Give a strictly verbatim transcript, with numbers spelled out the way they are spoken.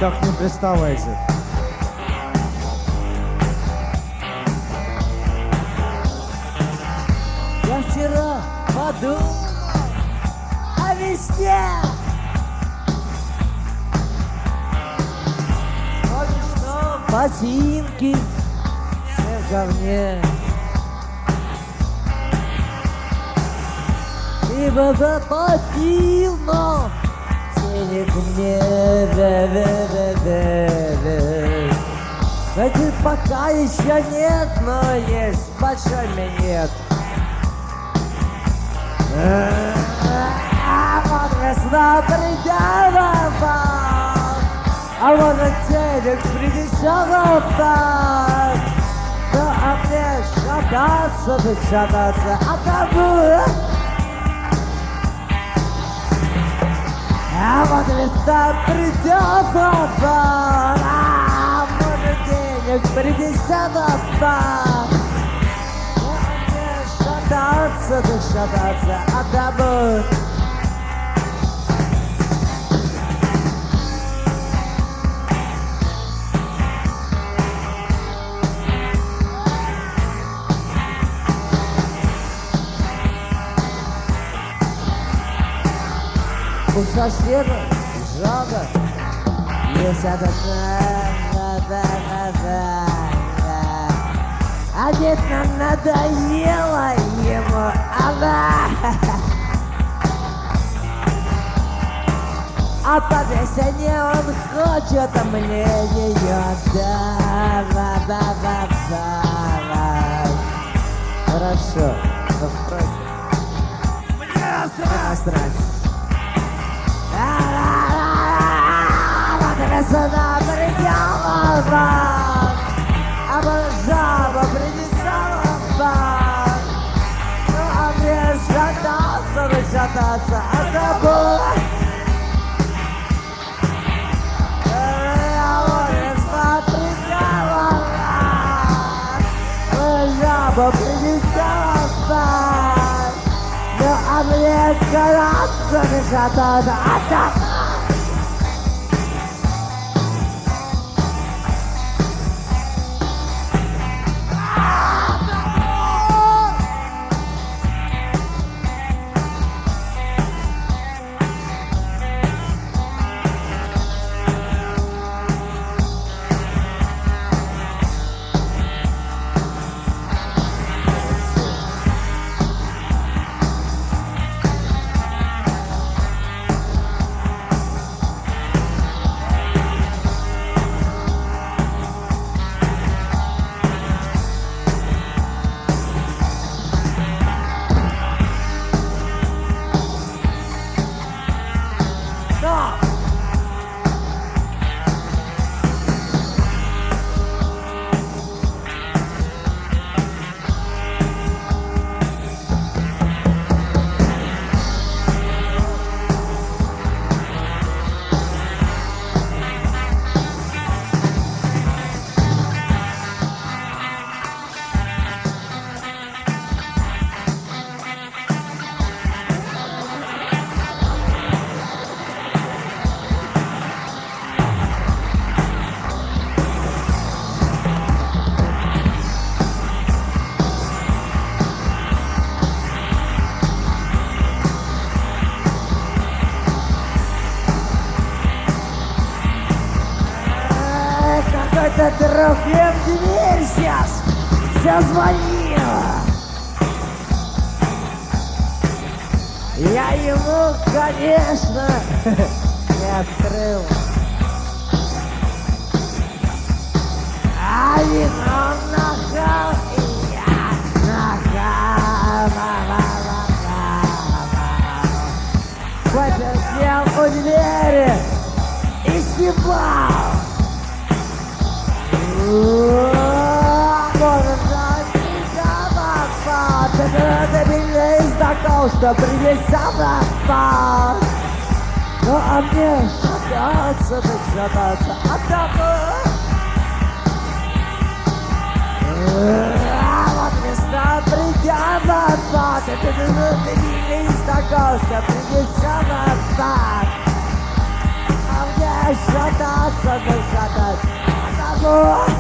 Так не приставайте. Я вчера подумал о весне. Помнишь, что ботинки все в говне. И баба попил, но денег мне. Кстати, пока еще нет, но есть большой минет. Вот весна придет, а вот денег принесет так. Ну а мне шататься, да шататься, а тому. А вот весна придет, а может денег принесет так. Шататься, да шататься, а тому. У соседа жага, есть это а ведь нам надоело ему она. А по весне он хочет мне ее давай. Хорошо, настройся. Мне настройся. Вот весна придет, а вот жаба принесла бак. Ну а мне шататься, да шататься, а тобой. А вот весна придет, а жаба принесла бак. Ну а мне шататься, да шататься, а тобой. Какой-то друг мне в дверь сейчас все звонил. Я ему, конечно, не открыл. А вино нахал, и я нахал. Батя сел у двери и стебал. Что принесла спать. Ну а мне шататься, да шататься, а тобой. А вот весна придет назад, это не стакан, что принесла спать. А мне шататься, amor.